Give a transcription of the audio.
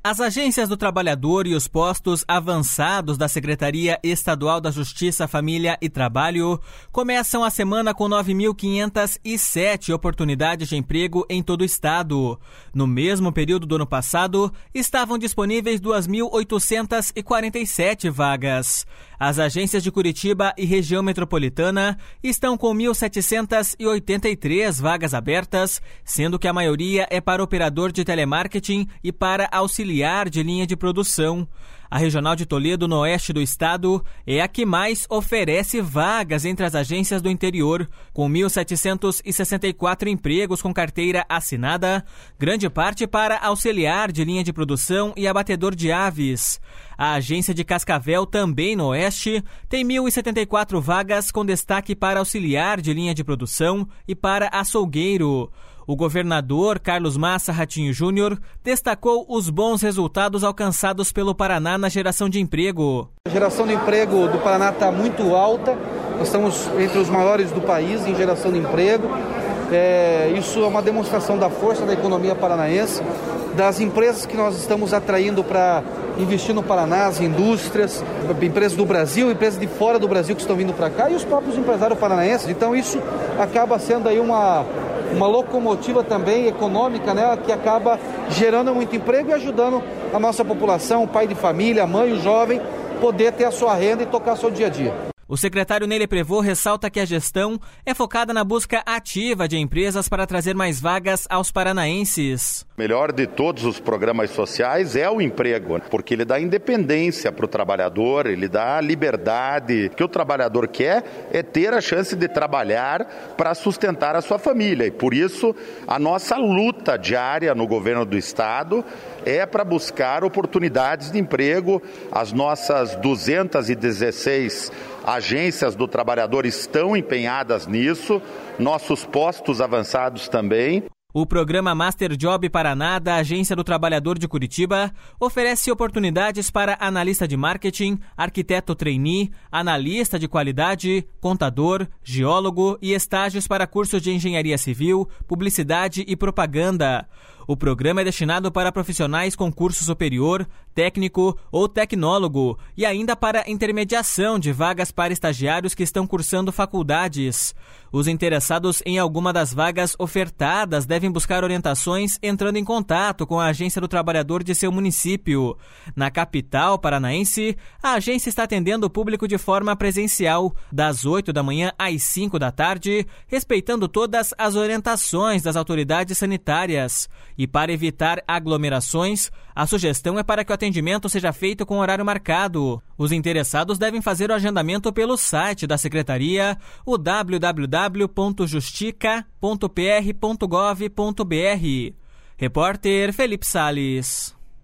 As agências do trabalhador e os postos avançados da Secretaria Estadual da Justiça, Família e Trabalho começam a semana com 9.507 oportunidades de emprego em todo o estado. No mesmo período do ano passado, estavam disponíveis 2.847 vagas. As agências de Curitiba e região metropolitana estão com 1.783 vagas abertas, sendo que a maioria é para operador de telemarketing e para auxiliar de linha de produção. A Regional de Toledo, no oeste do estado, é a que mais oferece vagas entre as agências do interior, com 1.764 empregos com carteira assinada, grande parte para auxiliar de linha de produção e abatedor de aves. A agência de Cascavel, também no oeste, tem 1.074 vagas com destaque para auxiliar de linha de produção e para açougueiro. O governador Carlos Massa Ratinho Júnior destacou os bons resultados alcançados pelo Paraná na geração de emprego. A geração de emprego do Paraná está muito alta, nós estamos entre os maiores do país em geração de emprego. Isso é uma demonstração da força da economia paranaense, das empresas que nós estamos atraindo para investir no Paraná, as indústrias, empresas do Brasil, empresas de fora do Brasil que estão vindo para cá e os próprios empresários paranaenses. Então isso acaba sendo aí uma locomotiva também econômica, né, que acaba gerando muito emprego e ajudando a nossa população, o pai de família, a mãe, o jovem, poder ter a sua renda e tocar seu dia a dia. O secretário Nele Prevot ressalta que a gestão é focada na busca ativa de empresas para trazer mais vagas aos paranaenses. O melhor de todos os programas sociais é o emprego, porque ele dá independência para o trabalhador, ele dá liberdade. O que o trabalhador quer é ter a chance de trabalhar para sustentar a sua família. E por isso a nossa luta diária no governo do estado é para buscar oportunidades de emprego. As nossas 216 agências do trabalhador estão empenhadas nisso, nossos postos avançados também. O programa Master Job Paraná da Agência do Trabalhador de Curitiba oferece oportunidades para analista de marketing, arquiteto trainee, analista de qualidade, contador, geólogo e estágios para cursos de engenharia civil, publicidade e propaganda. O programa é destinado para profissionais com curso superior, técnico ou tecnólogo e ainda para intermediação de vagas para estagiários que estão cursando faculdades. Os interessados em alguma das vagas ofertadas devem buscar orientações entrando em contato com a Agência do Trabalhador de seu município. Na capital paranaense, a agência está atendendo o público de forma presencial, das 8 da manhã às 5 da tarde, respeitando todas as orientações das autoridades sanitárias. E para evitar aglomerações, a sugestão é para que o atendimento seja feito com horário marcado. Os interessados devem fazer o agendamento pelo site da Secretaria, o www.justica.pr.gov.br. Repórter Felipe Salles.